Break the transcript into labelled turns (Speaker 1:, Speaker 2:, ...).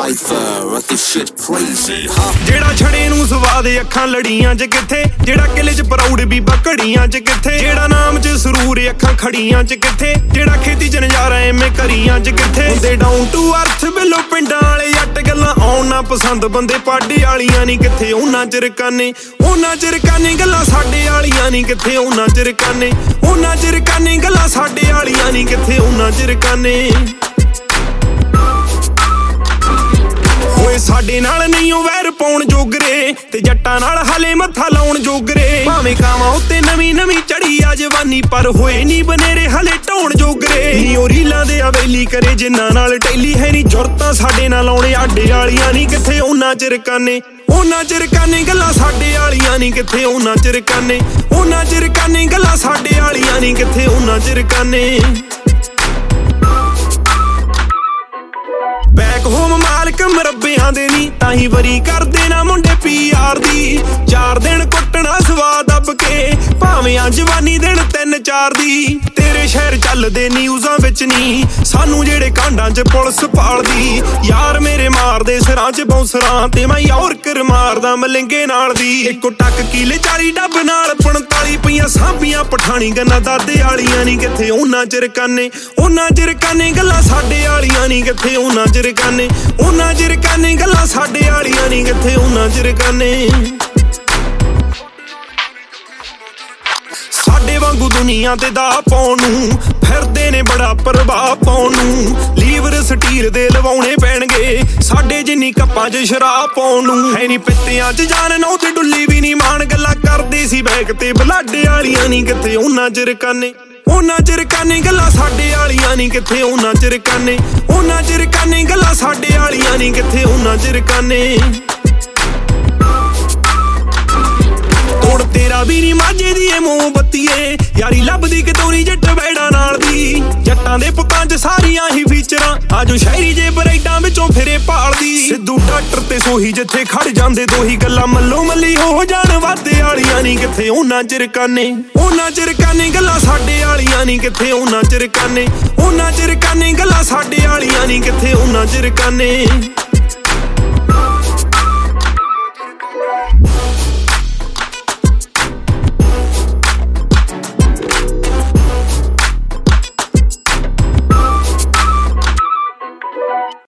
Speaker 1: cypher, run this shit crazy, huh?
Speaker 2: ਜਿਹੜਾ ਛੜੇ ਨੂੰ ਸਵਾਦ ਅੱਖਾਂ ਲੜੀਆਂ ਚ ਕਿੱਥੇ, ਜਿਹੜਾ ਕਿਲੇ ਚ ਪ੍ਰਾਊਡ ਵੀ ਬਕੜੀਆਂ ਚ ਕਿੱਥੇ, ਜਿਹੜਾ ਨਾਮ ਚ ਸਰੂਰ ਅੱਖਾਂ ਖੜੀਆਂ ਚ ਕਿੱਥੇ, ਜਿਹੜਾ ਖੇਤੀ ਚ ਨਜ਼ਾਰਾ ਐਵੇਂ ਕਰੀਆਂ ਚ ਕਿੱਥੇ। ਹੁੰਦੇ ਡਾਊਨ ਟੂ ਅਰਥ ਬਿੱਲੋ ਪਿੰਡਾਂ ਵਾਲੇ ਜੱਟ ਗੱਲਾਂ ਆਉਣ ਨਾ ਪਸੰਦ ਬੰਦੇ ਪਾਡੇ ਵਾਲੀਆਂ ਨਹੀਂ ਕਿੱਥੇ, ਉਹਨਾਂ ਚ ਰਕਾਨੇ ਗੱਲਾਂ ਸਾਡੇ ਵਾਲੀਆਂ ਨਹੀਂ ਕਿੱਥੇ, ਉਹਨਾਂ ਚ ਰਕਾਨੇ ਗੱਲਾਂ ਸਾਡੇ ਵਾਲੀਆਂ ਨਹੀਂ ਕਿੱਥੇ, ਉਹਨਾਂ ਚ ਰਕਾਨੇ। ਓਏ ਸਾਡੇ ਨਾਲ ਨਹੀਂ ਉਹ ਵੈਰ ਪਾਉਣ ਜੋਗਰੇ, ਤੇ ਜੱਟਾਂ ਨਾਲ ਹਾਲੇ ਮੱਥਾ ਲਾਉਣ ਜੋਗਰੇ। ਭਾਵੇਂ ਕਾਵਾਂ ਉੱਤੇ ਨਵੀਂ ਚੜੀ ਆ ਜਵਾਨੀ, ਪਰ ਹੋਏ ਨਹੀਂ ਬਨੇਰੇ ਹਲੇ ਢਾਉਣ ਜੋਗਰੇ। ਨੀ ਉਹ ਰੀਲਾਂ ਦੇ ਅਵੇਲੀ ਕਰੇ ਜਿਨ੍ਹਾਂ ਨਾਲ ਟੈਲੀ ਹੈ ਨੀ ਜੁਰਤਾਂ ਸਾਡੇ ਨਾਲ ਆਉਣੇ ਆਡੇ ਵਾਲੀਆਂ ਨਹੀਂ ਕਿੱਥੇ, ਉਹਨਾਂ ਚ ਰਕਾਨੇ ਗੱਲਾਂ ਸਾਡੇ ਵਾਲੀਆਂ ਨਹੀਂ ਕਿੱਥੇ, ਉਹਨਾਂ ਚ ਰਕਾਨੇ ਗੱਲਾਂ ਸਾਡੇ ਵਾਲੀਆਂ ਨਹੀਂ ਕਿੱਥੇ, ਉਹਨਾਂ ਚ ਰਕਾਨੇ। ਬੈਕ ਹੋਮ ਮਾਲਕ ਮਰੱਬਿਆਂ ਦੇ ਨੀ, ਤਾਂ ਹੀ ਵਰੀ ਕਰਦੇ ਨਾ ਮੁੰਡੇ PR ਦੀ। 4 ਦਿਨ ਕੁੱਟਣਾ ਸਵਾਦ ਦੱਬ ਕੇ, ਭਾਵੇਂ ਆ ਜਵਾਨੀ ਦਿਨ 3-4 ਦੀ। ਤੇਰੇ ਸ਼ਹਿਰ ਚੱਲਦੇ ਨਿਊਜ਼ਾਂ ਵਿੱਚ ਨੀ, ਸਾਨੂੰ ਜਿਹੜੇ ਕਾਂਡਾਂ 'ਚ ਪੁਲਿਸ ਪਾਲਦੀ। ਯਾਰ ਮੇਰੇ ਮਾਰਦੇ ਸਿਰਾਂ 'ਚ ਬੌਂਸਰਾਂ, ਤੇ ਮੈਂ ਯਾਰਕਰ ਮਾਰਦਾ ਮਲਿੰਗੇ ਨਾਲ ਦੀ। ਇੱਕੋ ਟੱਕ ਕੀਲੇ 40 ਡੱਬ ਨਾਲ 45 ਪਈਆਂ ਸਾਂਭੀਆਂ ਪਠਾਣੀ ਗੰਨਾ ਦਾਦੇ ਵਾਲੀਆਂ ਨੀ ਕਿੱਥੇ, ਉਹਨਾਂ ਚ ਰਕਾਨੇ ਗੱਲਾਂ ਸਾਡੇ ਵਾਲੀਆਂ ਨੀ ਕਿੱਥੇ, ਉਹਨਾਂ ਚ ਰਕਾਨੇ ਗੱਲਾਂ ਸਾਡੇ ਵਾਲੀਆਂ ਨਹੀਂ ਕਿੱਥੇ, ਉਹਨਾਂ ਚ ਰਕਾਨੇ। ਸਾਡੇ ਵਾਂਗੂ ਦੁਨੀਆ ਤੇ ਦਾ ਪਾਉਣ ਨੂੰ ਫਿਰਦੇ ਨੇ ਬੜਾ ਪ੍ਰਭਾਵ ਪਾਉਣ ਨੂੰ। ਲੀਵਰ ਸਟੀਲ ਦੇ ਲਵਾਉਣੇ ਪੈਣਗੇ, ਸਾਡੇ ਜਿੰਨੀ ਕੱਪਾਂ 'ਚ ਸ਼ਰਾਬ ਪਾਉਣ ਨੂੰ। ਹੈ ਨੀ ਪਿੱਤਿਆਂ 'ਚ ਜਾਨ ਨਾ ਤੇ ਡੁੱਲੀ ਵੀ ਨਹੀਂ ਮਾਣ, ਗੱਲਾਂ ਕਰਦੇ ਸੀ ਬੈਕ ਤੇ ਬਲਾਡੇ ਵਾਲੀਆਂ ਨਹੀਂ ਕਿੱਥੇ, ਉਹਨਾਂ ਚ ਰਕਾਨੇ ਗੱਲਾਂ ਸਾਡੇ ਵਾਲੀਆਂ ਨਹੀਂ ਕਿੱਥੇ, ਉਹਨਾਂ ਚ ਰਕਾਨੇ ਗੱਲਾਂ ਸਾਡੇ ਵਾਲੀਆਂ ਨਹੀਂ ਕਿੱਥੇ, ਉਹਨਾਂ ਚ ਰਕਾਨੇ। ਤੋੜ ਤੇਰਾ ਵੀ ਨੀ ਮਾਝੇ ਦੀ ਏ ਮੋਮਬੱਤੀਏ, ਯਾਰੀ ਲੱਭਦੀ ਕਿਤੋਂ ਨੀ ਜੱਟ ਬੈੜਾਂ ਨਾਲ ਦੀ। ਜੱਟਾਂ ਦੇ ਪੁੱਤਾਂ 'ਚ ਸਾਰੀਆਂ ਹੀ ਫੀਚਰਾਂ, ਆਜੋ ਸ਼ਾਇਰੀ ਜੇ ਬਰੈਡਾਂ ਵਿੱਚੋਂ ਫਿਰੇ ਭਾਲਦੀ। ਸਿੱਧੂ ਡਾਕਟਰ ਤੇ ਸੋਹੀ ਜਿੱਥੇ ਖੜ ਜਾਂਦੇ ਦੋਹੀ, ਗੱਲਾਂ ਮੱਲੋ ਮੱਲੀ ਹੋ ਜਾਣ ਵਾਦੇ ਵਾਲੀਆਂ ਨਹੀਂ ਕਿੱਥੇ, ਉਹਨਾਂ ਚ ਰਕਾਨੇ ਗੱਲਾਂ ਸਾਡੇ ਵਾਲੀਆਂ ਨਹੀਂ ਕਿੱਥੇ, ਉਹਨਾਂ ਚ ਰਕਾਨੇ ਗੱਲਾਂ ਸਾਡੇ ਵਾਲੀਆਂ ਨਹੀਂ ਕਿੱਥੇ, ਉਹਨਾਂ ਚ ਰਕਾਨੇ।